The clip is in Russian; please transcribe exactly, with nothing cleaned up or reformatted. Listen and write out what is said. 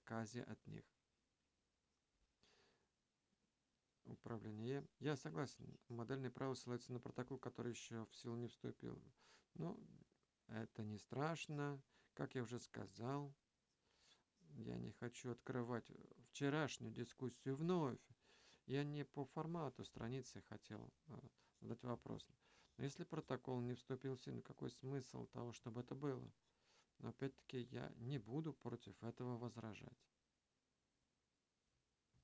отказе от них. Управление. Я согласен. Модельное право ссылается на протокол, который еще в силу не вступил. Но это не страшно. Как я уже сказал, я не хочу открывать вчерашнюю дискуссию вновь. Я не по формату страницы хотел задать вопрос. Но если протокол не вступил в силу, какой смысл того, чтобы это было? Но опять-таки я не буду против этого возражать.